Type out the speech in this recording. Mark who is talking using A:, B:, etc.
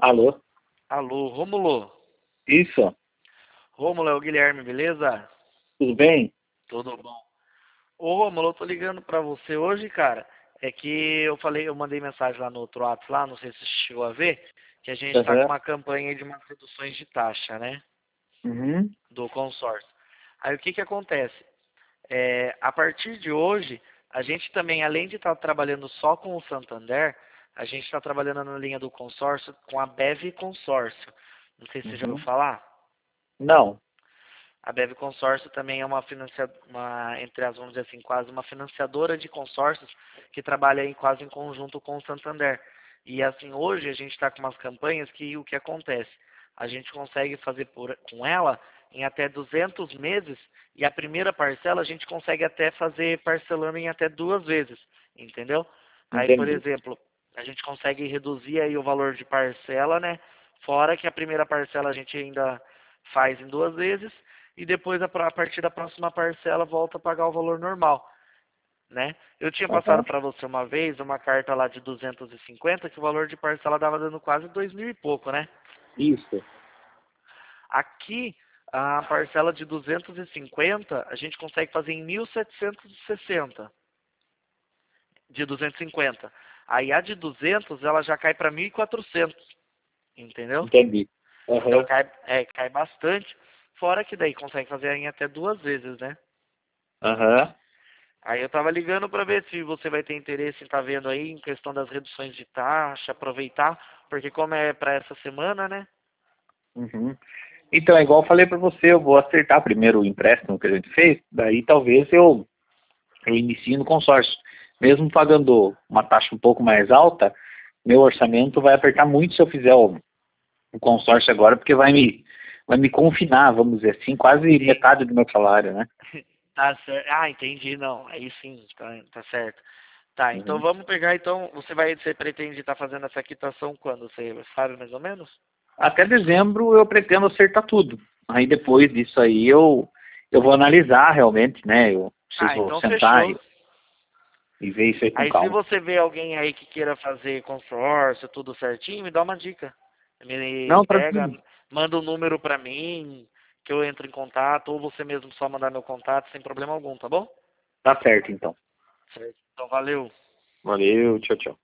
A: Alô?
B: Alô, Rômulo.
A: Isso?
B: Rômulo, é o Guilherme, beleza?
A: Tudo bem?
B: Tudo bom. Ô, Rômulo, eu tô ligando pra você hoje, cara. É que eu mandei mensagem lá no outro WhatsApp, lá, não sei se você chegou a ver, que a gente tá com
A: Aham.
B: uma campanha aí de umas reduções de taxa, né?
A: Uhum.
B: Do consórcio. Aí o que que acontece? A partir de hoje, a gente também, além de estar trabalhando só com o Santander, a gente está trabalhando na linha do consórcio com a BEV Consórcio. Não sei se você já ouviu
A: Uhum.
B: falar.
A: Não.
B: A BEV Consórcio também é entre as, vamos dizer assim, quase uma financiadora de consórcios que trabalha aí quase em conjunto com o Santander. E assim, hoje a gente está com umas campanhas que o que acontece? A gente consegue fazer com ela em até 200 meses e a primeira parcela a gente consegue até fazer parcelando em até 2 vezes, entendeu? Aí, por
A: Entendi.
B: exemplo, a gente consegue reduzir aí o valor de parcela, né? Fora que a primeira parcela a gente ainda faz em 2 vezes e depois a partir da próxima parcela volta a pagar o valor normal, né? Eu tinha passado
A: Aham.
B: para você uma vez uma carta lá de 250 que o valor de parcela dava dando quase 2.000 e pouco, né?
A: Isso.
B: Aqui a parcela de 250 a gente consegue fazer em 1.760 de 250. Aí a de 200 ela já cai para 1.400, entendeu?
A: Entendi.
B: Então
A: Aham.
B: cai bastante. Fora que daí consegue fazer em até 2 vezes, né?
A: Aham.
B: Aí eu tava ligando para ver se você vai ter interesse em estar vendo aí em questão das reduções de taxa, aproveitar, porque como é para essa semana, né?
A: Uhum. Então, é igual eu falei para você, eu vou acertar primeiro o empréstimo que a gente fez, daí talvez eu inicie no consórcio. Mesmo pagando uma taxa um pouco mais alta, meu orçamento vai apertar muito se eu fizer o consórcio agora, porque vai me confinar, vamos dizer assim, quase metade do meu salário, né?
B: Tá certo. Ah, entendi, não. Aí sim, tá certo. Tá, então
A: Uhum.
B: vamos pegar então, você pretende estar fazendo essa quitação quando? Você sabe mais ou menos?
A: Até dezembro eu pretendo acertar tudo. Aí depois disso aí eu vou analisar realmente, né? Eu
B: Ah,
A: preciso
B: então
A: sentar
B: fechou.
A: e ver isso aí com
B: Aí se
A: calma.
B: você vê alguém aí que queira fazer consórcio, tudo certinho, me dá uma dica. Me
A: Não,
B: pega,
A: tranquilo.
B: manda um número pra mim, que eu entro em contato, ou você mesmo só mandar meu contato sem problema algum, tá bom?
A: Tá certo então.
B: Certo. Então valeu.
A: Valeu, tchau, tchau.